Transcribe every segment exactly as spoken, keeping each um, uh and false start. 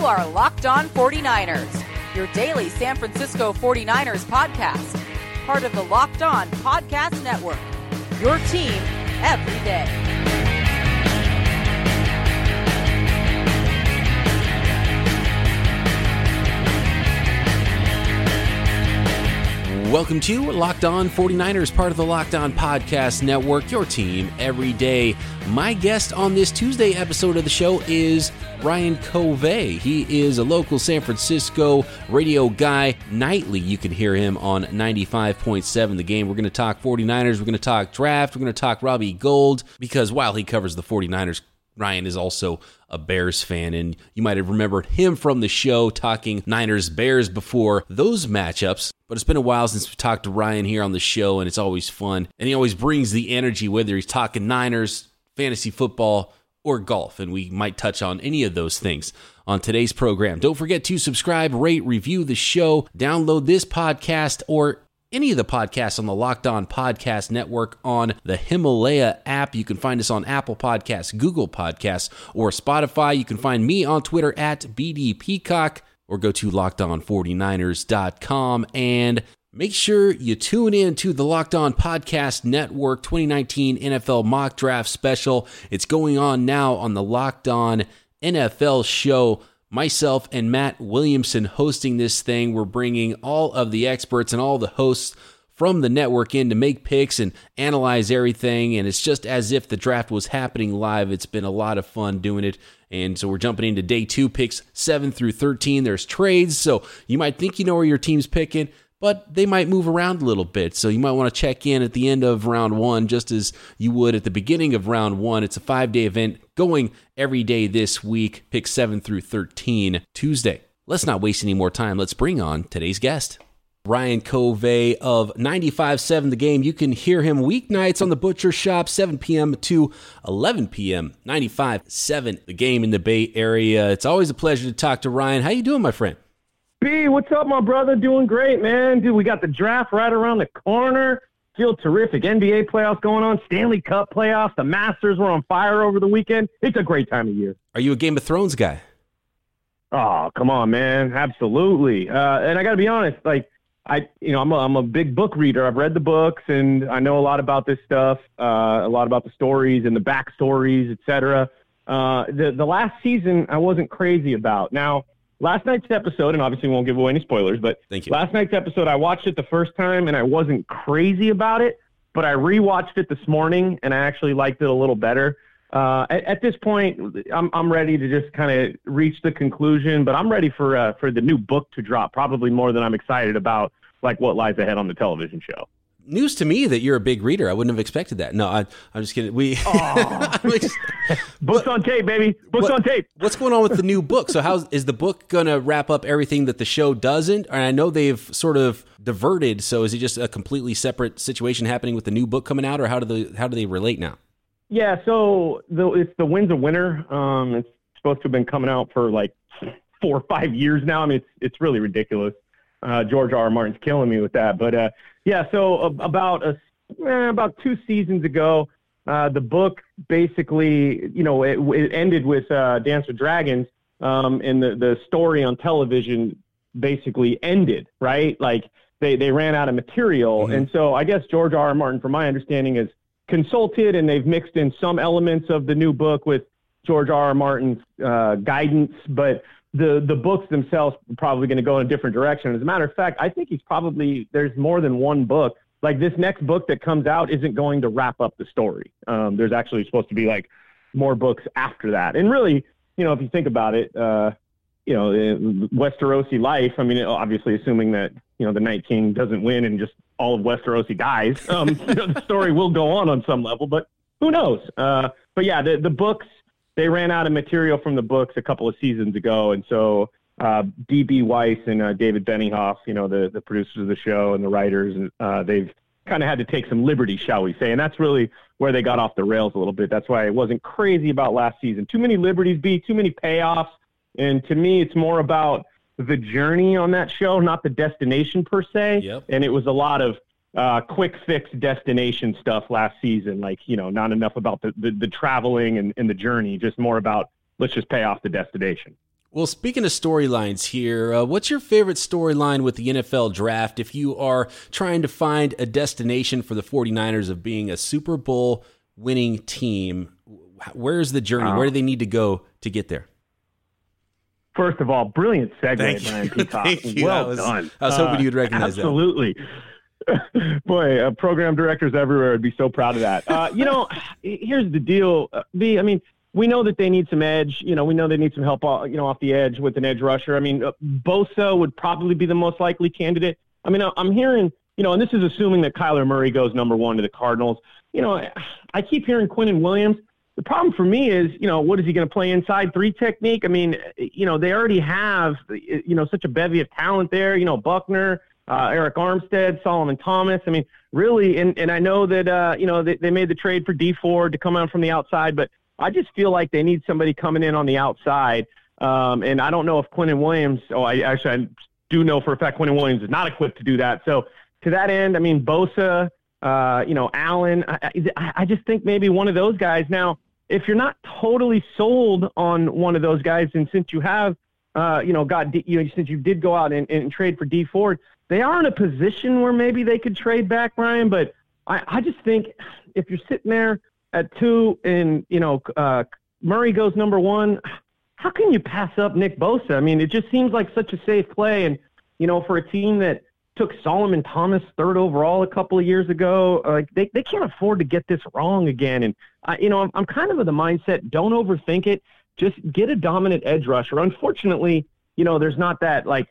are Locked On forty-niners, your daily San Francisco forty-niners podcast. Part of the Locked On Podcast Network, your team every day. Welcome to Locked On forty-niners, part of the Locked On Podcast Network, your team every day. My guest on this Tuesday episode of the show is Ryan Covey. He is a local San Francisco radio guy. Nightly, you can hear him on ninety-five point seven The Game. We're going to talk forty-niners, we're going to talk draft, we're going to talk Robbie Gould, because while he covers the forty-niners, Ryan is also a Bears fan, and you might have remembered him from the show talking Niners-Bears before those matchups. But it's been a while since we talked to Ryan here on the show, and it's always fun. And he always brings the energy, whether he's talking Niners, fantasy football, or golf, and we might touch on any of those things on today's program. Don't forget to subscribe, rate, review the show, download this podcast, or any of the podcasts on the Locked On Podcast Network on the Himalaya app. You can find us on Apple Podcasts, Google Podcasts, or Spotify. You can find me on Twitter at B D Peacock, or go to locked on forty-niners dot com and make sure you tune in to the Locked On Podcast Network twenty nineteen N F L Mock Draft Special. It's going on now on the Locked On N F L show. Myself and Matt Williamson hosting this thing. We're bringing all of the experts and all the hosts from the network in to make picks and analyze everything, and it's just as if the draft was happening live. It's been a lot of fun doing it, and so we're jumping into day two, picks seven through thirteen. There's trades, so you might think you know where your team's picking, but they might move around a little bit, so you might want to check in at the end of round one just as you would at the beginning of round one. It's a five-day event going every day this week, pick seven through thirteen, Tuesday. Let's not waste any more time. Let's bring on today's guest. Ryan Covey of ninety-five point seven The Game. You can hear him weeknights on the Butcher Shop, seven p.m. to eleven p.m. ninety-five point seven The Game in the Bay Area. It's always a pleasure to talk to Ryan. How you doing, my friend? B, what's up, my brother? Doing great, man. Dude, we got the draft right around the corner. Feel terrific. N B A playoffs going on, Stanley Cup playoffs. The Masters were on fire over the weekend. It's a great time of year. Are you a Game of Thrones guy? Oh, come on, man. Absolutely. Uh, and I got to be honest, like, I, you know, I'm a, I'm a big book reader. I've read the books, and I know a lot about this stuff, uh, a lot about the stories and the backstories, et cetera. Uh, the, the last season I wasn't crazy about. Now, last night's episode, and obviously we won't give away any spoilers, but Thank you. Last night's episode, I watched it the first time, and I wasn't crazy about it, but I rewatched it this morning, and I actually liked it a little better. Uh, at, at this point, I'm I'm ready to just kind of reach the conclusion, but I'm ready for uh, for the new book to drop, probably more than I'm excited about, like what lies ahead on the television show. News to me that you're a big reader. I wouldn't have expected that. No, I, I'm just kidding. We oh. just, Books on tape, baby. Books what, on tape. What's going on with the new book? So how is the book going to wrap up everything that the show doesn't? And I know they've sort of diverted. So is it just a completely separate situation happening with the new book coming out, or how do the how do they relate now? Yeah, so the, it's The Winds of Winter. Um, it's supposed to have been coming out for like four or five years now. I mean, it's it's really ridiculous. Uh, George R. R. Martin's killing me with that. But, uh, yeah, so uh, about a, eh, about two seasons ago, uh, the book basically, you know, it, it ended with uh, Dance with Dragons, um, and the, the story on television basically ended, right? Like, they, they ran out of material. Mm-hmm. And so I guess George R. R. Martin, from my understanding, is consulted, and they've mixed in some elements of the new book with George R. R. Martin's uh, guidance, but the the books themselves are probably going to go in a different direction. As a matter of fact, I think he's probably, there's more than one book. Like, this next book that comes out isn't going to wrap up the story. Um, there's actually supposed to be like more books after that. And really, you know, if you think about it, uh, you know, Westerosi life, I mean, obviously assuming that, you know, the Night King doesn't win and just all of Westerosi dies, um, you know, the story will go on on some level, but who knows? Uh, but yeah, the, the books, they ran out of material from the books a couple of seasons ago. And so uh, D B. Weiss and uh, David Benioff, you know, the, the producers of the show and the writers, and uh, they've kind of had to take some liberty, shall we say. And that's really where they got off the rails a little bit. That's why I wasn't crazy about last season. Too many liberties, B, too many payoffs. And to me, it's more about the journey on that show, not the destination per se. Yep. And it was a lot of uh, quick fix destination stuff last season. Like, you know, not enough about the, the, the traveling and, and the journey, just more about let's just pay off the destination. Well, speaking of storylines here, uh, what's your favorite storyline with the N F L draft if you are trying to find a destination for the 49ers of being a Super Bowl winning team? Where's the journey? Oh. Where do they need to go to get there? First of all, brilliant segue, Thank Brian you. Peacock. Thank you. Well I was, done. I was hoping Uh, you'd recognize absolutely. Absolutely. Boy, uh, program directors everywhere would be so proud of that. Uh, you know, here's the deal. Uh, B, I mean, we know that they need some edge. You know, we know they need some help, uh, you know, off the edge with an edge rusher. I mean, uh, Bosa would probably be the most likely candidate. I mean, I'm hearing, you know, and this is assuming that Kyler Murray goes number one to the Cardinals. You know, I keep hearing Quinnen Williams. The problem for me is, you know, what is he going to play inside three technique? I mean, you know, they already have, you know, such a bevy of talent there. You know, Buckner, uh, Eric Armstead, Solomon Thomas. I mean, really, and, and I know that, uh, you know, they, they made the trade for D Ford to come out from the outside, but I just feel like they need somebody coming in on the outside. Um, and I don't know if Quinnen Williams, oh, I actually I do know for a fact Quinnen Williams is not equipped to do that. So to that end, I mean, Bosa, uh, you know, Allen, I, I, I just think maybe one of those guys. Now, if you're not totally sold on one of those guys, and since you have, uh, you know, got, you know, since you did go out and, and trade for D Ford, they are in a position where maybe they could trade back, Brian. But I, I just think if you're sitting there at two and, you know, uh, Murray goes number one, how can you pass up Nick Bosa? I mean, it just seems like such a safe play. And, you know, for a team that took Solomon Thomas third overall a couple of years ago, like they, they can't afford to get this wrong again. And, I, you know, I'm, I'm kind of of the mindset, don't overthink it. Just get a dominant edge rusher. Unfortunately, you know, there's not that, like,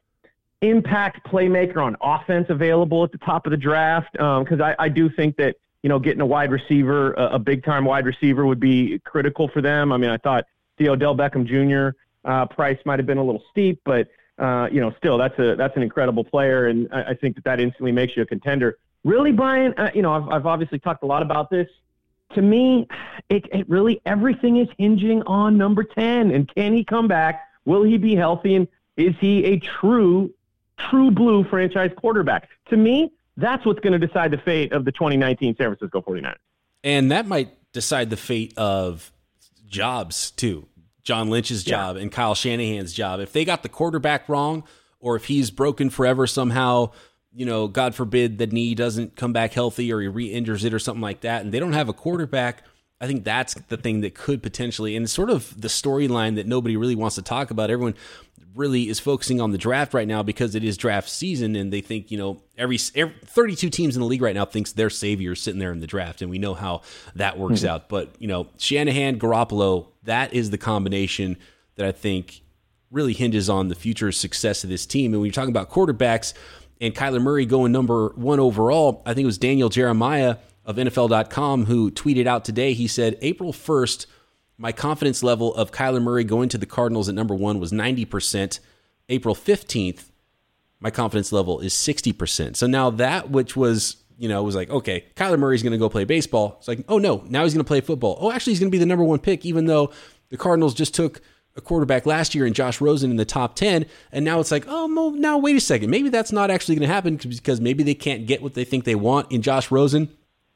impact playmaker on offense available at the top of the draft, because um, I, I do think that, you know, getting a wide receiver, a, a big-time wide receiver would be critical for them. I mean, I thought the Odell Beckham Junior uh, price might have been a little steep, but, uh, you know, still, that's a that's an incredible player, and I, I think that that instantly makes you a contender. Really, Brian, uh, you know, I've, I've obviously talked a lot about this. To me, it, it really, everything is hinging on number ten, and can he come back? Will he be healthy, and is he a true, true blue franchise quarterback? To me, that's what's going to decide the fate of the twenty nineteen San Francisco 49ers. And that might decide the fate of jobs, too. John Lynch's job yeah. and Kyle Shanahan's job. If they got the quarterback wrong, or if he's broken forever somehow, you know, God forbid the knee doesn't come back healthy or he re-injures it or something like that, and they don't have a quarterback, I think that's the thing that could potentially, and it's sort of the storyline that nobody really wants to talk about. Everyone really is focusing on the draft right now because it is draft season, and they think, you know, every, every thirty-two teams in the league right now thinks their savior is sitting there in the draft, and we know how that works mm-hmm. out. But, you know, Shanahan, Garoppolo, that is the combination that I think really hinges on the future success of this team. And when you're talking about quarterbacks and Kyler Murray going number one overall, I think it was Daniel Jeremiah of N F L dot com who tweeted out today. He said, April first, my confidence level of Kyler Murray going to the Cardinals at number one was ninety percent. April fifteenth, my confidence level is sixty percent. So now that, which was, you know, was like, okay, Kyler Murray's going to go play baseball. It's like, oh no, now he's going to play football. Oh, actually he's going to be the number one pick, even though the Cardinals just took a quarterback last year in Josh Rosen in the top ten. And now it's like, oh, no, now wait a second. Maybe that's not actually going to happen because maybe they can't get what they think they want in Josh Rosen.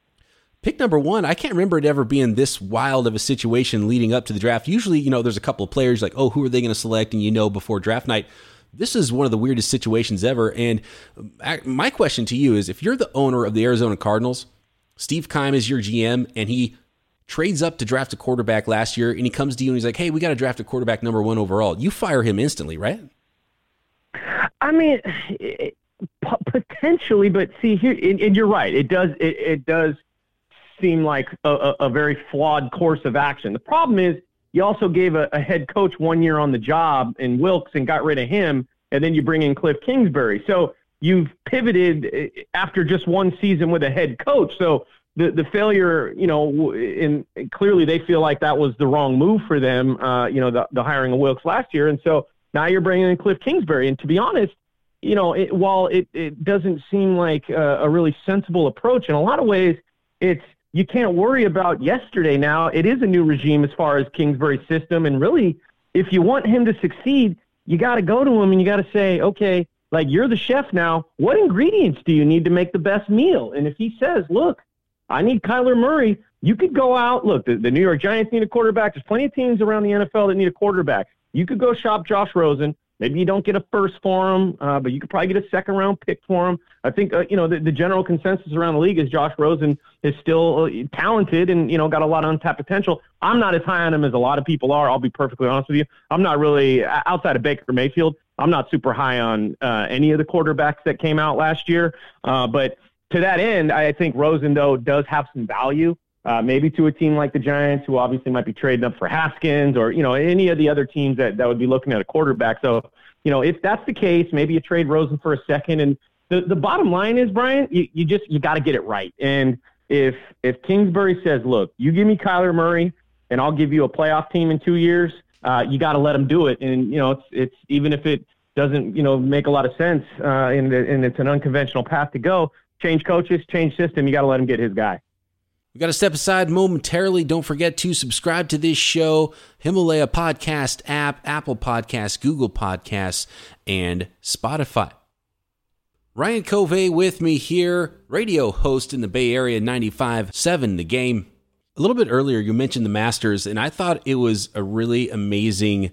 Pick number one, I can't remember it ever being this wild of a situation leading up to the draft. Usually, you know, there's a couple of players like, oh, who are they going to select? And you know before draft night. This is one of the weirdest situations ever. And my question to you is, if you're the owner of the Arizona Cardinals, Steve Keim is your G M, and he trades up to draft a quarterback last year, and he comes to you and he's like, hey, we got to draft a quarterback number one overall. You fire him instantly, right? I mean, it, potentially, but see here, and, and you're right. It does, it, it does seem like a, a, a very flawed course of action. The problem is you also gave a, a head coach one year on the job in Wilks and got rid of him, and then you bring in Cliff Kingsbury. So you've pivoted after just one season with a head coach. So the the failure, you know, in clearly they feel like that was the wrong move for them, uh, you know, the, the hiring of Wilks last year. And so now you're bringing in Cliff Kingsbury. And to be honest, you know, it, while it, it doesn't seem like a, a really sensible approach, in a lot of ways, it's, you can't worry about yesterday now. It is a new regime as far as Kingsbury's system. And really, if you want him to succeed, you got to go to him and you got to say, okay, like, you're the chef now. What ingredients do you need to make the best meal? And if he says, look, I need Kyler Murray, you could go out. Look, the, the New York Giants need a quarterback. There's plenty of teams around the N F L that need a quarterback. you could go shop Josh Rosen. Maybe you don't get a first for him, uh, but you could probably get a second round pick for him. I think, uh, you know, the, the general consensus around the league is Josh Rosen is still uh, talented and, you know, got a lot of untapped potential. I'm not as high on him as a lot of people are. I'll be perfectly honest with you. I'm not really, outside of Baker Mayfield, I'm not super high on uh, any of the quarterbacks that came out last year. Uh, but to that end, I think Rosen, though, does have some value. Uh, maybe to a team like the Giants, who obviously might be trading up for Haskins, or, you know, any of the other teams that, that would be looking at a quarterback. So, you know, if that's the case, maybe you trade Rosen for a second. And the, the bottom line is, Brian, you, you just, you got to get it right. And if, if Kingsbury says, look, you give me Kyler Murray and I'll give you a playoff team in two years, uh, you got to let him do it. And, you know, it's, it's, even if it doesn't, you know, make a lot of sense uh, and, and it's an unconventional path to go, change coaches, change system, you got to let him get his guy. We got to step aside momentarily. Don't forget to subscribe to this show, Himalaya Podcast app, Apple Podcasts, Google Podcasts, and Spotify. Ryan Covey with me here, radio host in the Bay Area, ninety-five point seven The Game. A little bit earlier, you mentioned the Masters, and I thought it was a really amazing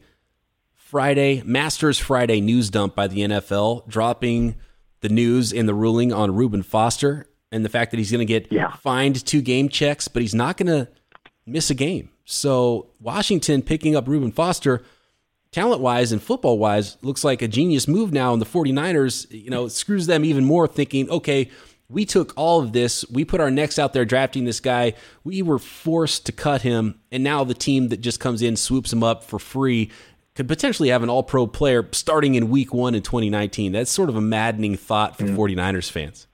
Friday, Masters Friday news dump by the N F L, dropping the news and the ruling on Reuben Foster. And the fact that he's going to get yeah. fined two game checks, but he's not going to miss a game. So Washington picking up Reuben Foster, talent-wise and football-wise, looks like a genius move now. And the 49ers, you know, it screws them even more, thinking, okay, we took all of this. We put our necks out there drafting this guy. We were forced to cut him. And now the team that just comes in, swoops him up for free, could potentially have an all-pro player starting in week one in twenty nineteen. That's sort of a maddening thought for mm. 49ers fans.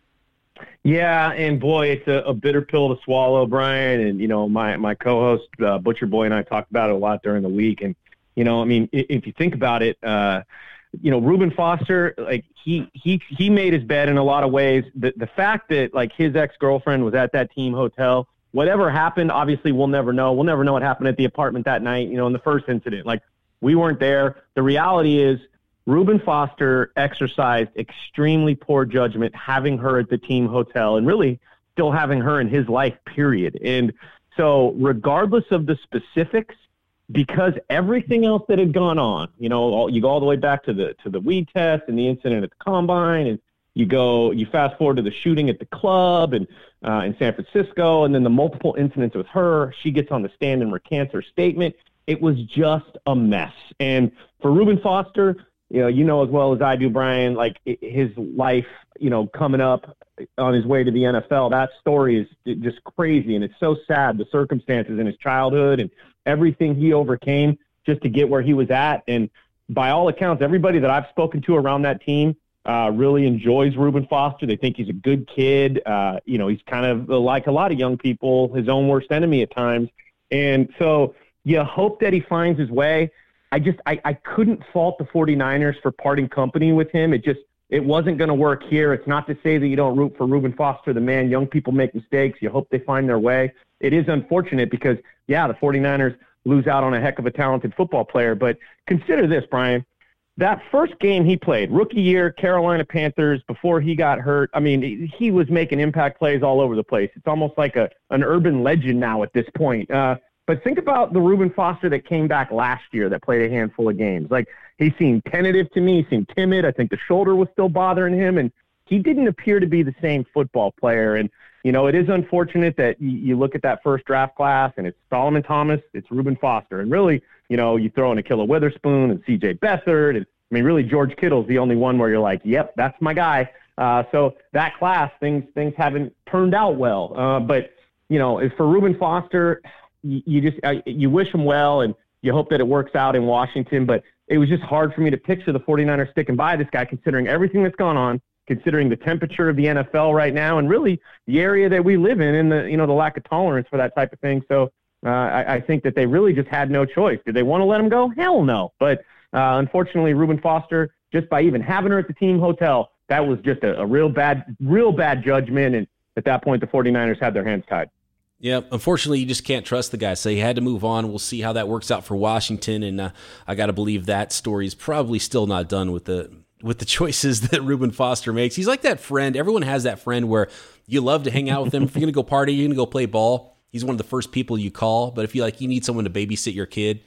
Yeah, and boy, it's a, a bitter pill to swallow, Brian. And, you know, my, my co-host, uh, Butcher Boy, and I talked about it a lot during the week. And, you know, I mean, if, if you think about it, uh, you know, Reuben Foster, like, he he he made his bed in a lot of ways. The, the fact that, like, his ex-girlfriend was at that team hotel, whatever happened, obviously we'll never know. We'll never know what happened at the apartment that night, you know, in the first incident. Like, we weren't there. The reality is, Reuben Foster exercised extremely poor judgment having her at the team hotel and really still having her in his life, period. And so regardless of the specifics, because everything else that had gone on, you know, all, you go all the way back to the to the weed test and the incident at the combine, and you go, you fast forward to the shooting at the club and uh, in San Francisco, and then the multiple incidents with her, she gets on the stand and recants her statement. It was just a mess. And for Reuben Foster, you know, you know as well as I do, Brian, like his life, you know, coming up on his way to the N F L, that story is just crazy. And it's so sad, the circumstances in his childhood and everything he overcame just to get where he was at. And by all accounts, everybody that I've spoken to around that team uh, really enjoys Reuben Foster. They think he's a good kid. Uh, you know, he's kind of like a lot of young people, his own worst enemy at times. And so you hope that he finds his way. I just, I, I couldn't fault the 49ers for parting company with him. It just, it wasn't going to work here. It's not to say that you don't root for Reuben Foster, the man. Young people make mistakes. You hope they find their way. It is unfortunate because, yeah, the 49ers lose out on a heck of a talented football player. But consider this, Brian. That first game he played, rookie year, Carolina Panthers, before he got hurt, I mean, he was making impact plays all over the place. It's almost like a an urban legend now at this point. Uh, But think about the Reuben Foster that came back last year that played a handful of games. Like, he seemed tentative to me. He seemed timid. I think the shoulder was still bothering him, and he didn't appear to be the same football player. And, you know, it is unfortunate that you, you look at that first draft class, and it's Solomon Thomas, it's Reuben Foster. And really, you know, you throw in Ahkello Witherspoon and C J Beathard. And, I mean, really, George Kittle's the only one where you're like, yep, that's my guy. Uh, so that class, things things haven't turned out well. Uh, but, you know, for Reuben Foster – you just you wish him well, and you hope that it works out in Washington. But it was just hard for me to picture the 49ers sticking by this guy, considering everything that's gone on, considering the temperature of the N F L right now, and really the area that we live in, and the you know the lack of tolerance for that type of thing. So uh, I, I think that they really just had no choice. Did they want to let him go? Hell no. But uh, unfortunately, Reuben Foster, just by even having her at the team hotel, that was just a, a real bad, real bad judgment. And at that point, the 49ers had their hands tied. Yeah, unfortunately, you just can't trust the guy. So he had to move on. We'll see how that works out for Washington, and uh, I got to believe that story is probably still not done with the with the choices that Reuben Foster makes. He's like that friend. Everyone has that friend where you love to hang out with him. If you're going to go party, you're going to go play ball, he's one of the first people you call. But if you like, you need someone to babysit your kid,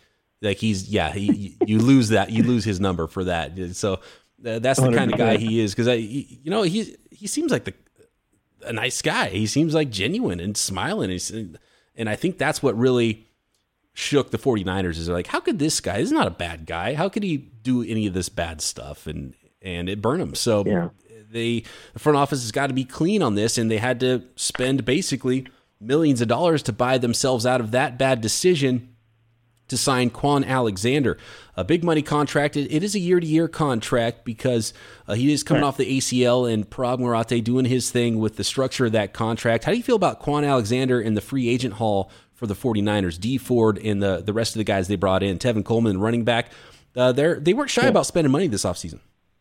Like he's, yeah, he, you lose that, you lose his number for that. So uh, that's the kind of guy he is. Cause I, he, you know, he, he seems like the, a nice guy. He seems like genuine and smiling. And, and I think that's what really shook the 49ers is like, how could this guy, this is not a bad guy. How could he do any of this bad stuff? And, and it burned him. So yeah. they, the front office has got to be clean on this. And they had to spend basically millions of dollars to buy themselves out of that bad decision to sign Quan Alexander, a big money contract. It, it is a year-to-year contract because uh, he is coming right. off the A C L, and Parag Marate doing his thing with the structure of that contract. How do you feel about Quan Alexander in the free agent haul for the 49ers? Dee Ford and the, the rest of the guys they brought in, Tevin Coleman, running back. Uh, they they weren't shy yeah. about spending money this offseason.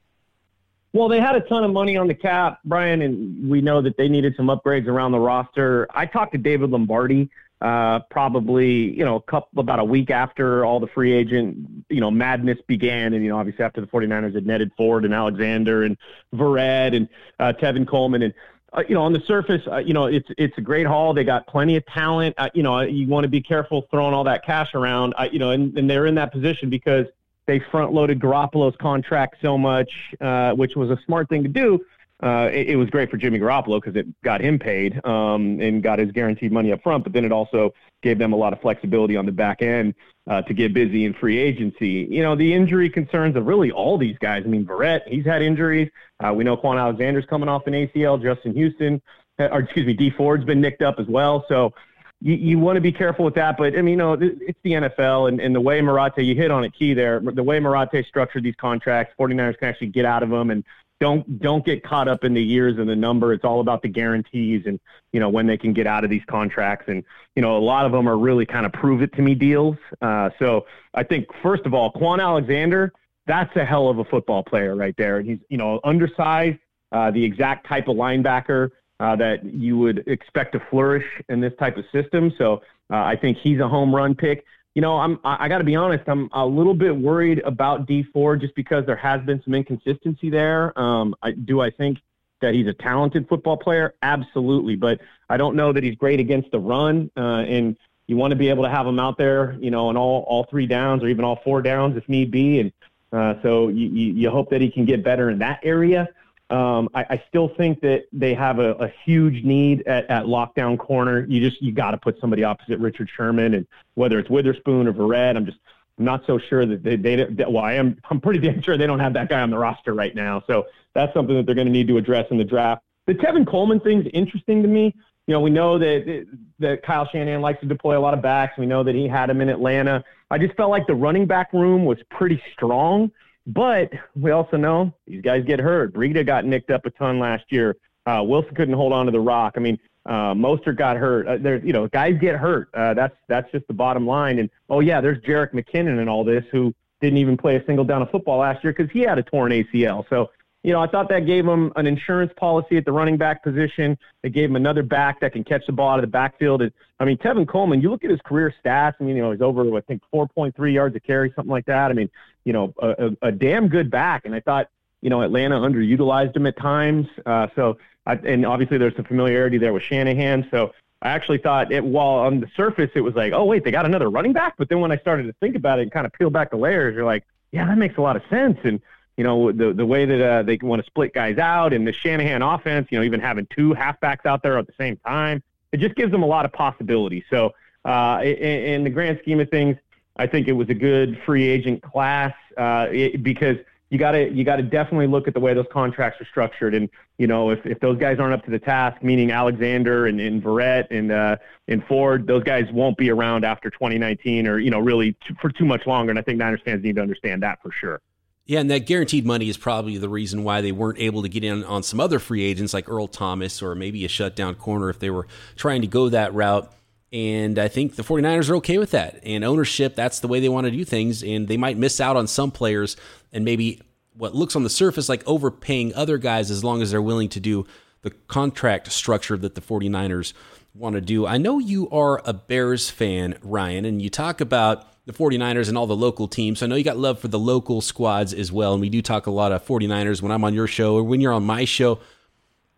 Well, they had a ton of money on the cap, Brian, and we know that they needed some upgrades around the roster. I talked to David Lombardi Uh, probably, you know, a couple, about a week after all the free agent, you know, madness began. And, you know, obviously after the 49ers had netted Ford and Alexander and Verrett and uh, Tevin Coleman. And, uh, you know, on the surface, uh, you know, it's it's a great haul. They got plenty of talent. Uh, you know, you want to be careful throwing all that cash around, uh, you know, and, and they're in that position because they front-loaded Garoppolo's contract so much, uh, which was a smart thing to do. Uh, it, it was great for Jimmy Garoppolo because it got him paid um, and got his guaranteed money up front, but then it also gave them a lot of flexibility on the back end uh, to get busy in free agency. You know, the injury concerns of really all these guys. I mean, Verrett, he's had injuries. Uh, we know Quan Alexander's coming off an A C L. Justin Houston, or excuse me, Dee Ford's been nicked up as well. So you, you want to be careful with that. But, I mean, you know, it's the N F L, and, and the way Marate, you hit on it key there, the way Marate structured these contracts, 49ers can actually get out of them and Don't don't get caught up in the years and the number. It's all about the guarantees and, you know, when they can get out of these contracts. And, you know, a lot of them are really kind of prove it to me deals. Uh, so I think, first of all, Quan Alexander, that's a hell of a football player right there. And he's, you know, undersized, uh, the exact type of linebacker uh, that you would expect to flourish in this type of system. So uh, I think he's a home run pick. You know, I'm, I, I got to be honest, I'm a little bit worried about Dee Ford just because there has been some inconsistency there. Um, I, do I think that he's a talented football player? Absolutely. But I don't know that he's great against the run. Uh, and you want to be able to have him out there, you know, in all, all three downs or even all four downs if need be. And uh, so you, you, you hope that he can get better in that area. Um, I, I still think that they have a, a huge need at, at lockdown corner. You just, you got to put somebody opposite Richard Sherman, and whether it's Witherspoon or Verrett, I'm just I'm not so sure that they, they, they well, I am, I'm pretty damn sure they don't have that guy on the roster right now. So that's something that they're going to need to address in the draft. The Tevin Coleman thing's interesting to me. You know, we know that, that Kyle Shanahan likes to deploy a lot of backs. We know that he had him in Atlanta. I just felt like the running back room was pretty strong. But we also know these guys get hurt. Breida got nicked up a ton last year. Uh, Wilson couldn't hold on to the rock. I mean, uh, Mostert got hurt. Uh, there's, you know, guys get hurt. Uh, that's that's just the bottom line. And, oh, yeah, there's Jerick McKinnon and all this, who didn't even play a single down of football last year because he had a torn A C L. So, you know, I thought that gave him an insurance policy at the running back position. They gave him another back that can catch the ball out of the backfield. And, I mean, Tevin Coleman, you look at his career stats. I mean, you know, he's over, I think, four point three yards a carry, something like that. I mean, you know, a, a, a damn good back. And I thought, you know, Atlanta underutilized him at times. Uh, so, I, and obviously there's some familiarity there with Shanahan. So I actually thought, it, while on the surface it was like, oh, wait, they got another running back? But then when I started to think about it and kind of peel back the layers, you're like, yeah, that makes a lot of sense. And, you know, the the way that uh, they want to split guys out, and the Shanahan offense, you know, even having two halfbacks out there at the same time, it just gives them a lot of possibility. So uh, in, in the grand scheme of things, I think it was a good free agent class uh, it, because you got to you got to definitely look at the way those contracts are structured. And, you know, if, if those guys aren't up to the task, meaning Alexander and, and Verrett and, uh, and Ford, those guys won't be around after twenty nineteen or, you know, really t- for too much longer. And I think Niners fans need to understand that for sure. Yeah, and that guaranteed money is probably the reason why they weren't able to get in on some other free agents like Earl Thomas or maybe a shutdown corner if they were trying to go that route. And I think the 49ers are okay with that. And ownership, that's the way they want to do things. And they might miss out on some players and maybe what looks on the surface like overpaying other guys as long as they're willing to do the contract structure that the 49ers want to do. I know you are a Bears fan, Ryan, and you talk about the 49ers and all the local teams. So I know you got love for the local squads as well. And we do talk a lot of 49ers when I'm on your show or when you're on my show.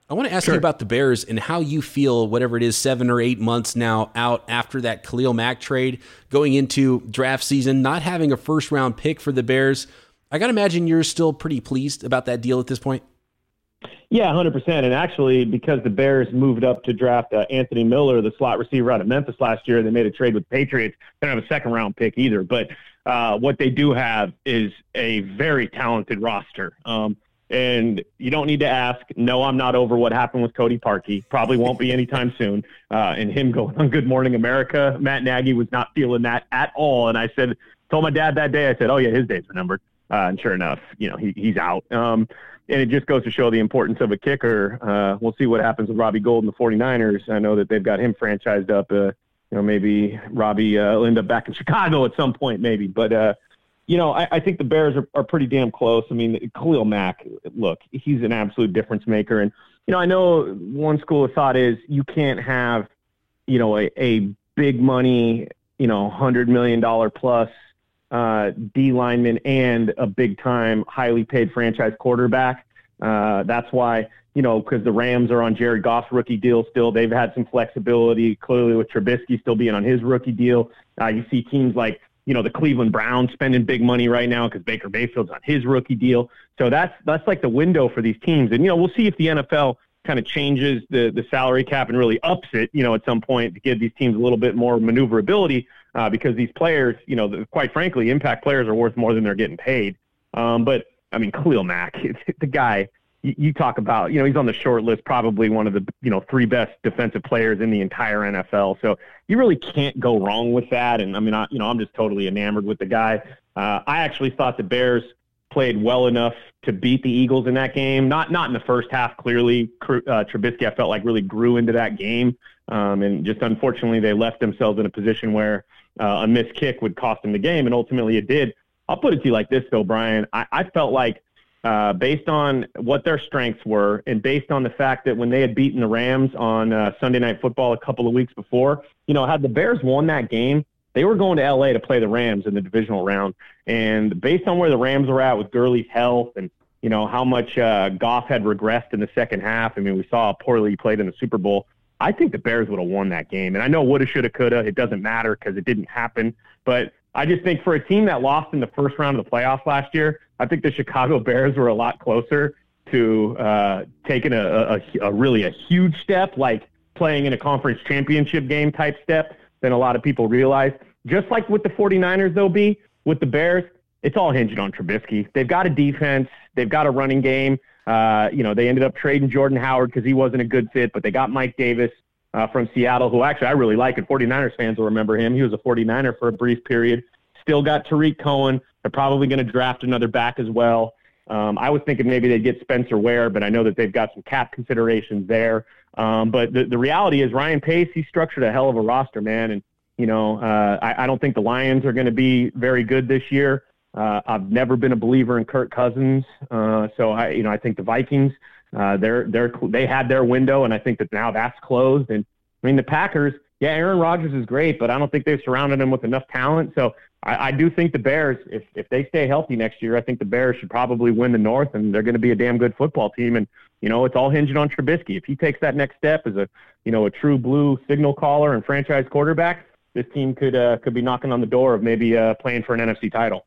I want to ask Sure. you about the Bears and how you feel, whatever it is, seven or eight months now out after that Khalil Mack trade, going into draft season, not having a first-round pick for the Bears. I got to imagine you're still pretty pleased about that deal at this point. Yeah, one hundred percent. And actually, because the Bears moved up to draft uh, Anthony Miller, the slot receiver out of Memphis last year, they made a trade with the Patriots. They don't have a second-round pick either. But uh, what they do have is a very talented roster. Um, and you don't need to ask. No, I'm not over what happened with Cody Parkey. Probably won't be anytime soon. Uh, and him going on Good Morning America, Matt Nagy was not feeling that at all. And I said, told my dad that day, I said, oh, yeah, his days are numbered. Uh, and sure enough, you know, he, he's out. Um, and it just goes to show the importance of a kicker. Uh, we'll see what happens with Robbie Gould and the 49ers. I know that they've got him franchised up. Uh, you know, maybe Robbie uh, will end up back in Chicago at some point, maybe. But, uh, you know, I, I think the Bears are, are pretty damn close. I mean, Khalil Mack, look, he's an absolute difference maker. And, you know, I know one school of thought is you can't have, you know, a, a big money, you know, one hundred million dollars plus uh, D lineman and a big time, highly paid franchise quarterback. Uh, that's why, you know, because the Rams are on Jared Goff's rookie deal still. They've had some flexibility, clearly with Trubisky still being on his rookie deal. Uh, you see teams like, you know, the Cleveland Browns spending big money right now because Baker Mayfield's on his rookie deal. So that's that's like the window for these teams. And, you know, we'll see if the N F L kind of changes the, the salary cap and really ups it, you know, at some point to give these teams a little bit more maneuverability uh, because these players, you know, the, quite frankly, impact players are worth more than they're getting paid. Um, but, I mean, Khalil Mack, the guy, you, you talk about, you know, he's on the short list, probably one of the, you know, three best defensive players in the entire N F L. So you really can't go wrong with that. And, I mean, I, you know, I'm just totally enamored with the guy. Uh, I actually thought the Bears played well enough to beat the Eagles in that game. Not not in the first half, clearly. Uh, Trubisky, I felt like, really grew into that game. Um, and just unfortunately, they left themselves in a position where uh, a missed kick would cost them the game, and ultimately it did. I'll put it to you like this, though, Brian. I, I felt like uh, based on what their strengths were and based on the fact that when they had beaten the Rams on uh, Sunday Night Football a couple of weeks before, you know, had the Bears won that game, they were going to L A to play the Rams in the divisional round. And based on where the Rams were at with Gurley's health and, you know, how much uh, Goff had regressed in the second half, I mean, we saw how poorly he played in the Super Bowl. I think the Bears would have won that game. And I know woulda, shoulda, coulda. It doesn't matter because it didn't happen. But I just think for a team that lost in the first round of the playoffs last year, I think the Chicago Bears were a lot closer to uh, taking a, a, a really a huge step, like playing in a conference championship game type step than a lot of people realize. Just like with the 49ers, though, B, with the Bears, it's all hinged on Trubisky. They've got a defense. They've got a running game. Uh, you know, they ended up trading Jordan Howard because he wasn't a good fit, but they got Mike Davis uh, from Seattle, who actually I really like, and 49ers fans will remember him. He was a 49er for a brief period. Still got Tariq Cohen. They're probably going to draft another back as well. Um, I was thinking maybe they'd get Spencer Ware, but I know that they've got some cap considerations there. Um, but the, the reality is Ryan Pace, he structured a hell of a roster, man, and You know, uh, I, I don't think the Lions are going to be very good this year. Uh, I've never been a believer in Kirk Cousins, uh, so I, you know, I think the Vikings, uh, they're they're they had their window, and I think that now that's closed. And I mean, the Packers, yeah, Aaron Rodgers is great, but I don't think they've surrounded him with enough talent. So I, I do think the Bears, if if they stay healthy next year, I think the Bears should probably win the North, and they're going to be a damn good football team. And you know, it's all hinging on Trubisky. If he takes that next step as a you know a true blue signal caller and franchise quarterback, this team could uh, could be knocking on the door of maybe uh, playing for an N F C title.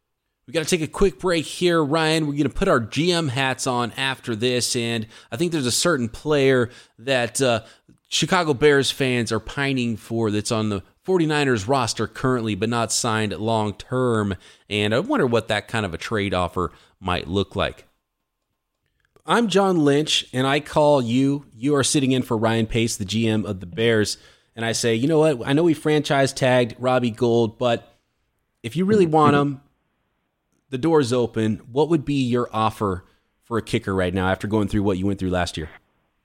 We got to take a quick break here, Ryan. We're going to put our G M hats on after this, and I think there's a certain player that uh, Chicago Bears fans are pining for that's on the 49ers roster currently, but not signed long term, and I wonder what that kind of a trade offer might look like. I'm John Lynch, and I call you. You are sitting in for Ryan Pace, the G M of the Bears. And I say, you know what? I know we franchise tagged Robbie Gould, but if you really want him, the door's open. What would be your offer for a kicker right now after going through what you went through last year?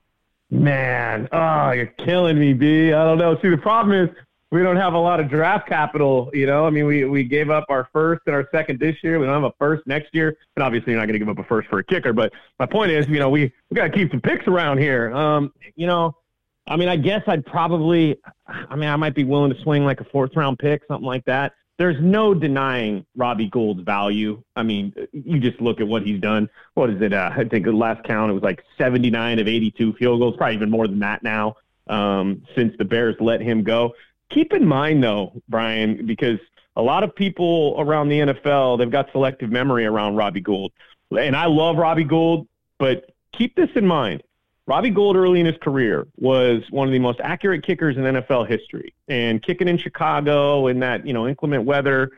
Man, oh, you're killing me, B. I don't know. See, the problem is we don't have a lot of draft capital, you know? I mean, we, we gave up our first and our second this year. We don't have a first next year. And obviously you're not going to give up a first for a kicker. But my point is, you know, we, we got to keep some picks around here. Um, you know, I mean, I guess I'd probably, I mean, I might be willing to swing like a fourth round pick, something like that. there's no denying Robbie Gould's value. I mean, you just look at what he's done. What is it? Uh, I think the last count, it was like seventy-nine of eighty-two field goals, probably even more than that now, um, since the Bears let him go. Keep in mind, though, Brian, because a lot of people around the N F L, they've got selective memory around Robbie Gould. And I love Robbie Gould, but keep this in mind. Robbie Gould early in his career was one of the most accurate kickers in N F L history. And kicking in Chicago in that, you know, inclement weather,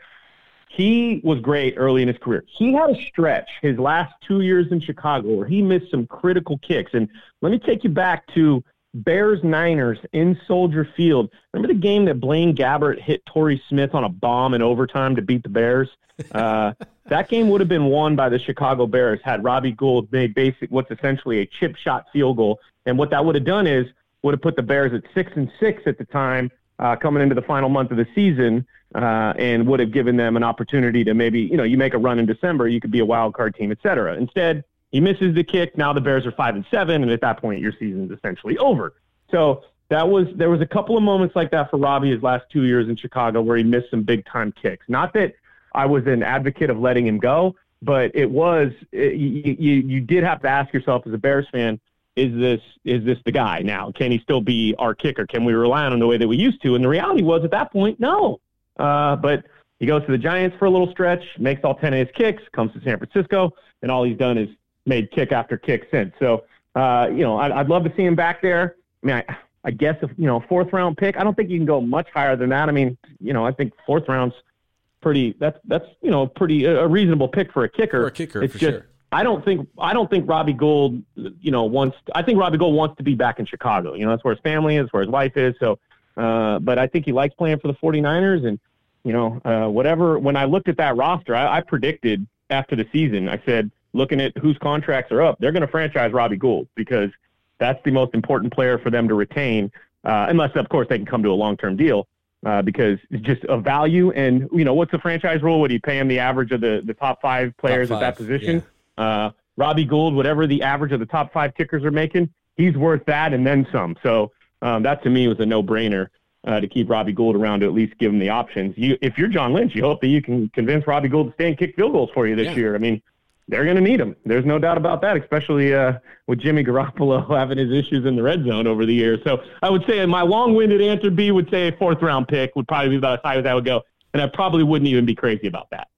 he was great early in his career. He had a stretch his last two years in Chicago where he missed some critical kicks. And let me take you back to Bears-Niners in Soldier Field. Remember the game that Blaine Gabbert hit Torrey Smith on a bomb in overtime to beat the Bears? Uh, that game would have been won by the Chicago Bears had Robbie Gould made basic what's essentially a chip shot field goal. And what that would have done is would have put the Bears at six and six at the time, uh, coming into the final month of the season, uh, and would have given them an opportunity to maybe, you know, you make a run in December, you could be a wild card team, et cetera. Instead, he misses the kick. Now the Bears are five and seven, and at that point, your season's essentially over. So that was there was a couple of moments like that for Robbie his last two years in Chicago where he missed some big time kicks. Not that I was an advocate of letting him go, but it was it, you, you you did have to ask yourself as a Bears fan, is this is this the guy now? Can he still be our kicker? Can we rely on him the way that we used to? And the reality was at that point, no. Uh, but he goes to the Giants for a little stretch, makes all ten of his kicks, comes to San Francisco, and all he's done is made kick after kick since. So, uh, you know, I'd, I'd love to see him back there. I mean, I, I guess, if, you know, fourth round pick, I don't think you can go much higher than that. I mean, you know, I think fourth round's pretty, that's, that's, you know, pretty, a reasonable pick for a kicker. For a kicker, it's for just, sure. I don't think, I don't think Robbie Gould, you know, wants, I think Robbie Gould wants to be back in Chicago. You know, that's where his family is, where his wife is. So, uh, but I think he likes playing for the forty-niners and, you know, uh, whatever, when I looked at that roster, I, I predicted after the season, I said, looking at whose contracts are up, they're going to franchise Robbie Gould because that's the most important player for them to retain, uh, unless, of course, they can come to a long-term deal uh, because it's just a value. And, you know, what's the franchise rule? Would he pay him the average of the, the top five players top five, at that position? Yeah. Uh, Robbie Gould, whatever the average of the top five kickers are making, he's worth that and then some. So um, that, to me, was a no-brainer. Uh, to keep Robbie Gould around to at least give him the options. You, if you're John Lynch, you hope that you can convince Robbie Gould to stay and kick field goals for you this yeah. year. I mean, they're going to need him. There's no doubt about that, especially uh, with Jimmy Garoppolo having his issues in the red zone over the years. So I would say my long-winded answer B would say a fourth-round pick would probably be about as high as I would go, and I probably wouldn't even be crazy about that.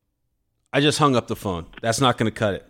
I just hung up the phone. That's not going to cut it.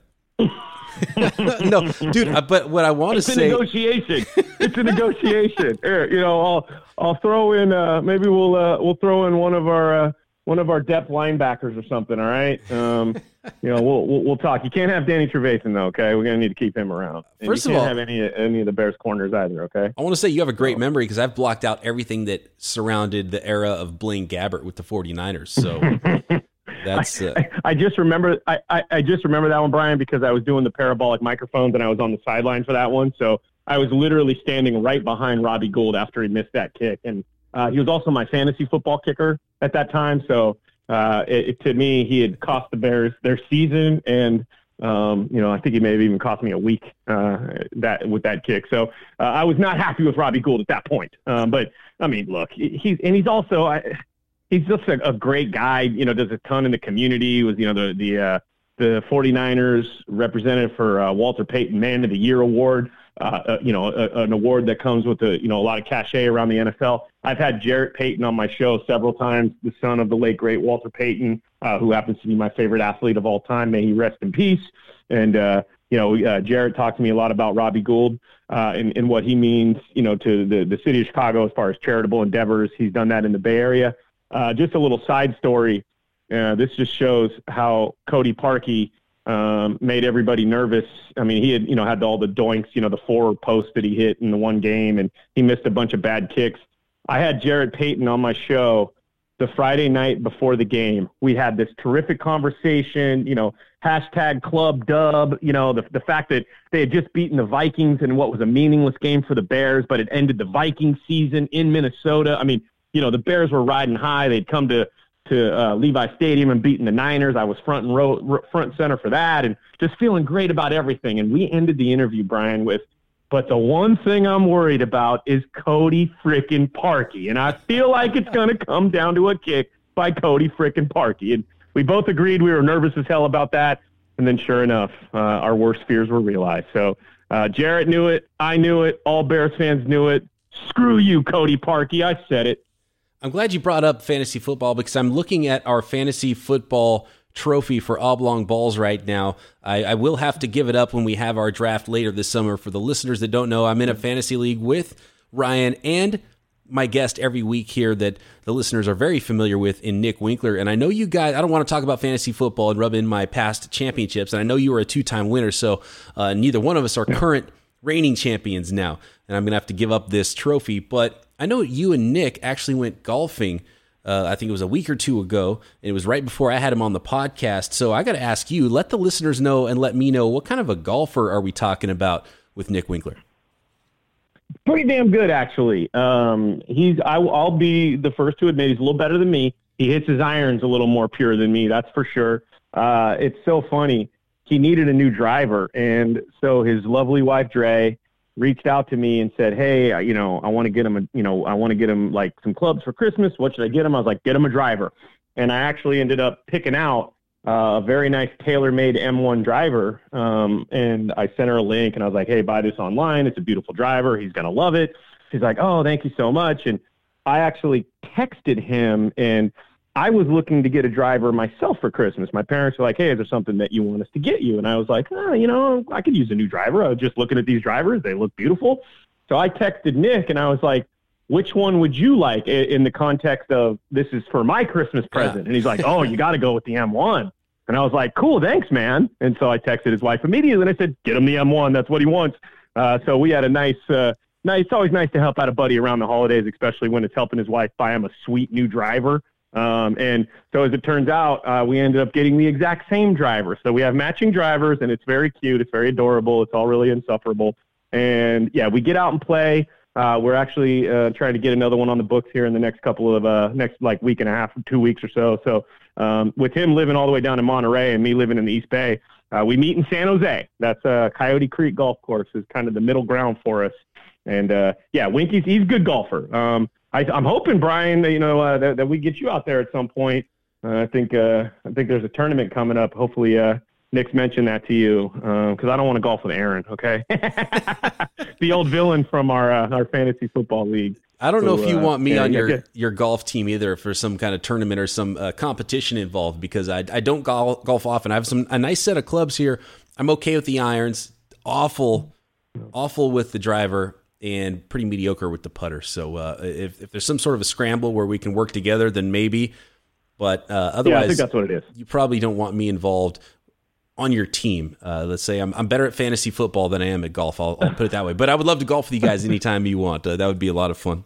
No, dude, uh, but what I want to say... It's a negotiation. It's a negotiation. Here, you know, I'll I'll throw in, uh, maybe we'll uh, we'll throw in one of our... Uh, one of our depth linebackers or something, all right? Um, you know, we'll, we'll we'll talk. You can't have Danny Trevathan, though, okay? We're going to need to keep him around. And First you of can't all, have any, any of the Bears corners either, okay? I want to say you have a great memory because I've blocked out everything that surrounded the era of Blaine Gabbert with the forty-niners, so that's... Uh... I, I just remember I, I, I just remember that one, Brian, because I was doing the parabolic microphones and I was on the sideline for that one, so I was literally standing right behind Robbie Gould after he missed that kick, and uh, he was also my fantasy football kicker at that time, so... Uh, it, it, to me, he had cost the Bears their season, and um, you know, I think he may have even cost me a week uh, that with that kick. So uh, I was not happy with Robbie Gould at that point. Um, but I mean, look, he's and he's also I, he's just a, a great guy. You know, does a ton in the community. He was you know the the uh, the forty-niners representative for uh, Walter Payton Man of the Year award. Uh, uh, you know, a, an award that comes with a, you know, a lot of cachet around the N F L. I've had Jarrett Payton on my show several times, the son of the late, great Walter Payton, uh, who happens to be my favorite athlete of all time. May he rest in peace. And, uh, you know, uh, Jarrett talked to me a lot about Robbie Gould uh, and, and what he means, you know, to the, the city of Chicago as far as charitable endeavors. He's done that in the Bay Area. Uh, just a little side story. Uh, this just shows how Cody Parkey um, made everybody nervous. I mean, he had, you know, had all the doinks, you know, the four posts that he hit in the one game, and he missed a bunch of bad kicks. I had Jarrett Payton on my show the Friday night before the game. We had this terrific conversation, you know, hashtag club dub, you know, the, the fact that they had just beaten the Vikings in what was a meaningless game for the Bears, but it ended the Viking season in Minnesota. I mean, you know, the Bears were riding high. They'd come to, to uh, Levi Stadium and beaten the Niners. I was front and row, front and center for that, and just feeling great about everything. And we ended the interview, Brian, with, but the one thing I'm worried about is Cody frickin' Parkey. And I feel like it's going to come down to a kick by Cody frickin' Parkey. And we both agreed we were nervous as hell about that. And then sure enough, uh, our worst fears were realized. So uh, Jarrett knew it. I knew it. All Bears fans knew it. Screw you, Cody Parkey. I said it. I'm glad you brought up fantasy football because I'm looking at our fantasy football trophy for oblong balls right now. I, I will have to give it up when we have our draft later this summer. For the listeners that don't know, I'm in a fantasy league with Ryan and my guest every week here that the listeners are very familiar with in Nick Winkler. And I know you guys, I don't want to talk about fantasy football and rub in my past championships. And I know you were a two-time winner, so uh, neither one of us are current reigning champions now. And I'm going to have to give up this trophy. But I know you and Nick actually went golfing Uh, I think it was a week or two ago. And it was right before I had him on the podcast. So I got to ask you, let the listeners know and let me know, what kind of a golfer are we talking about with Nick Winkler? Pretty damn good, actually. Um, he's. I, I'll be the first to admit he's a little better than me. He hits his irons a little more pure than me, that's for sure. Uh, it's so funny. He needed a new driver, and so his lovely wife Dre reached out to me and said, hey, you know, I want to get him, a, you know, I want to get him like some clubs for Christmas. What should I get him? I was like, get him a driver. And I actually ended up picking out uh, a very nice tailor-made M one driver. Um, and I sent her a link and I was like, hey, buy this online. It's a beautiful driver. He's going to love it. She's like, oh, thank you so much. And I actually texted him, and I was looking to get a driver myself for Christmas. My parents were like, hey, is there something that you want us to get you? And I was like, oh, you know, I could use a new driver. I was just looking at these drivers. They look beautiful. So I texted Nick and I was like, which one would you like in the context of this is for my Christmas present? Yeah. And he's like, oh, you got to go with the M one. And I was like, cool, thanks, man. And so I texted his wife immediately and I said, get him the M one. That's what he wants. Uh, so we had a nice, uh, nice, it's always nice to help out a buddy around the holidays, especially when it's helping his wife buy him a sweet new driver. Um, and so as it turns out, uh, we ended up getting the exact same driver. So we have matching drivers, and it's very cute. It's very adorable. It's all really insufferable. And yeah, we get out and play. Uh, we're actually uh, trying to get another one on the books here in the next couple of uh, next like week and a half, two weeks or so. So um, with him living all the way down in Monterey and me living in the East Bay, uh, we meet in San Jose. That's uh, Coyote Creek Golf Course is kind of the middle ground for us. And uh, yeah, Winky's he's a good golfer. Um, I, I'm hoping, Brian, you know, uh, that, that we get you out there at some point. Uh, I think uh, I think there's a tournament coming up. Hopefully, uh, Nick's mentioned that to you because uh, I don't want to golf with Aaron. Okay, the old villain from our uh, our fantasy football league. I don't know so, if you uh, want me yeah, on yeah, your, yeah. your golf team either for some kind of tournament or some uh, competition involved because I I don't golf, golf often. I have some a nice set of clubs here. I'm okay with the irons. Awful, awful with the driver. And pretty mediocre with the putter. So uh, if, if there's some sort of a scramble where we can work together, then maybe. But uh, otherwise, yeah, I think that's what it is. You probably don't want me involved on your team. Uh, let's say I'm I'm better at fantasy football than I am at golf. I'll, I'll put it that way. But I would love to golf with you guys anytime you want. Uh, that would be a lot of fun.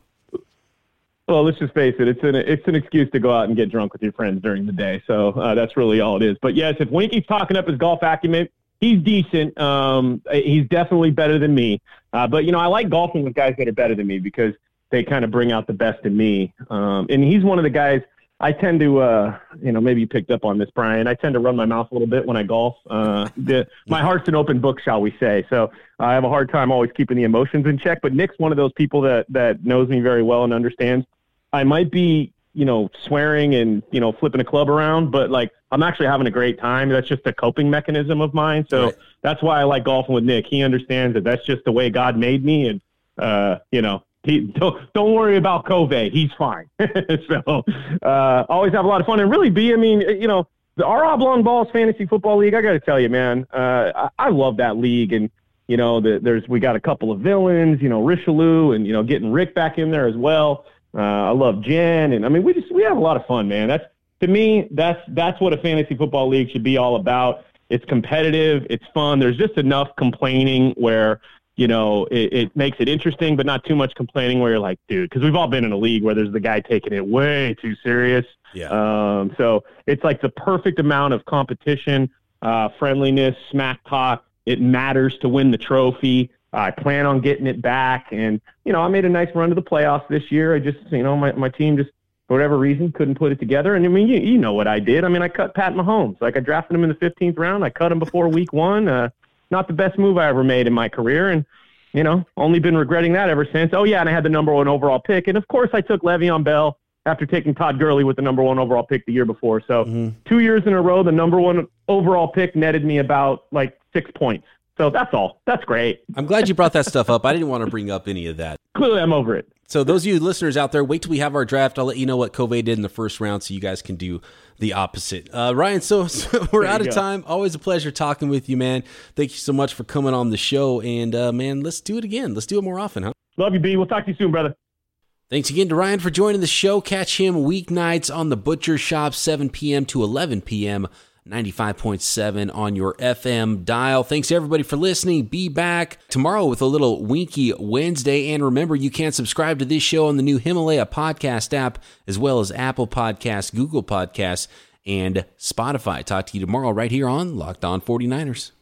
Well, let's just face it. It's an it's an excuse to go out and get drunk with your friends during the day. So uh, that's really all it is. But yes, if Winky's talking up his golf acumen, he's decent. Um, he's definitely better than me. Uh, but, you know, I like golfing with guys that are better than me because they kind of bring out the best in me. Um, and he's one of the guys I tend to, uh, you know, maybe you picked up on this, Brian. I tend to run my mouth a little bit when I golf. Uh, the, my heart's an open book, shall we say. So I have a hard time always keeping the emotions in check. But Nick's one of those people that, that knows me very well and understands. I might be, you know, swearing and, you know, flipping a club around, but like I'm actually having a great time. That's just a coping mechanism of mine. So right. That's why I like golfing with Nick. He understands that that's just the way God made me. And, uh, you know, he, don't, don't worry about Covey. He's fine. so uh, always have a lot of fun. And really, B, I mean, you know, the our Oblong Balls Fantasy Football League, I got to tell you, man, uh, I, I love that league. And, you know, the, there's we got a couple of villains, you know, Richelieu and, you know, getting Rick back in there as well. Uh, I love Jen. And, I mean, we just we have a lot of fun, man. That's to me, that's that's what a fantasy football league should be all about. It's competitive. It's fun. There's just enough complaining where, you know, it, it makes it interesting, but not too much complaining where you're like, dude, because we've all been in a league where there's the guy taking it way too serious. Yeah. Um, so it's like the perfect amount of competition, uh, friendliness, smack talk. It matters to win the trophy. I plan on getting it back. And, you know, I made a nice run to the playoffs this year. I just, you know, my, my team just, for whatever reason, couldn't put it together. And, I mean, you, you know what I did. I mean, I cut Pat Mahomes. Like, I drafted him in the fifteenth round. I cut him before week one. Uh, not the best move I ever made in my career. And, you know, only been regretting that ever since. Oh, yeah, and I had the number one overall pick. And, of course, I took Le'Veon Bell after taking Todd Gurley with the number one overall pick the year before. So mm-hmm. two years in a row, the number one overall pick netted me about like six points. So that's all. That's great. I'm glad you brought that stuff up. I didn't want to bring up any of that. Clearly, I'm over it. So those of you listeners out there, wait till we have our draft. I'll let you know what Covey did in the first round so you guys can do the opposite. Uh, Ryan, so, so we're there out of go. time. Always a pleasure talking with you, man. Thank you so much for coming on the show. And, uh, man, let's do it again. Let's do it more often, huh? Love you, B. We'll talk to you soon, brother. Thanks again to Ryan for joining the show. Catch him weeknights on the Butcher Shop, seven p.m. to eleven p.m., ninety-five point seven on your F M dial. Thanks everybody for listening. Be back tomorrow with a little Winky Wednesday. And remember, you can subscribe to this show on the new Himalaya podcast app, as well as Apple Podcasts, Google Podcasts, and Spotify. Talk to you tomorrow right here on Locked On forty-niners.